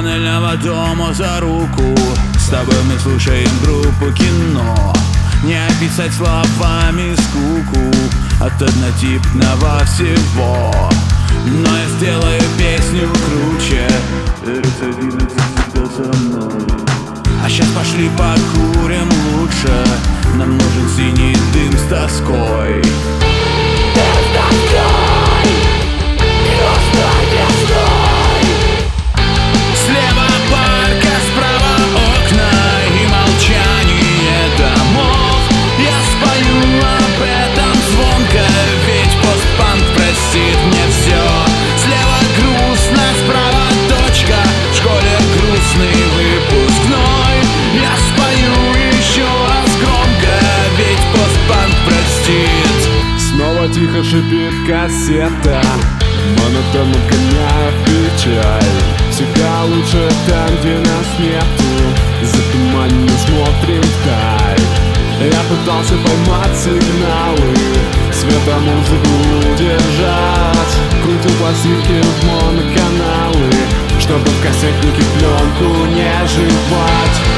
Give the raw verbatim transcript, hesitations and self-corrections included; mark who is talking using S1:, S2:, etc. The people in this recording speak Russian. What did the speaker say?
S1: панельного дома за руку. С тобой мы слушаем группу кино. Не описать словами скуку от однотипного всего. Но я сделаю песню круче. Всегда со мной. А сейчас пошли покурим лучше. Нам нужен синий дым с тоской. Дым с тоской, грустной весной. Слева парк, а справа окна и молчание домов. Я спою об этом звонко, ведь постпанк простит мне все. Слева грустно, справа точка, в школе грустный выпускной. Я спою еще раз громко, ведь постпанк простит.
S2: Снова тихо шипит кассета, монотонно гоняя в печаль. Всегда лучше там, где нас нету, затуманенно смотрим вдаль. Я пытался поймать сигналы, светомузыку удержать. Крутил пластинки в моноканалы, чтобы в кассетнике пленку не жевать.